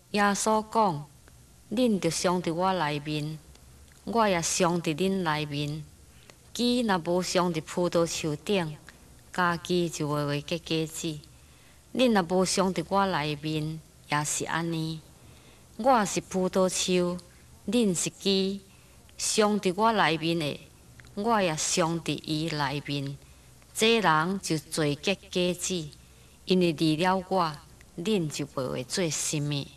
耶稣讲：“恁着常伫我内面，我也常伫恁内面。枝若无常伫葡萄树顶，家己就袂结果子。恁若无常伫我内面，也是安尼。我是葡萄树，恁是枝，常伫我内面的，我也常伫伊内面。这人就多结果子，因为离了我，恁就袂会做甚物。”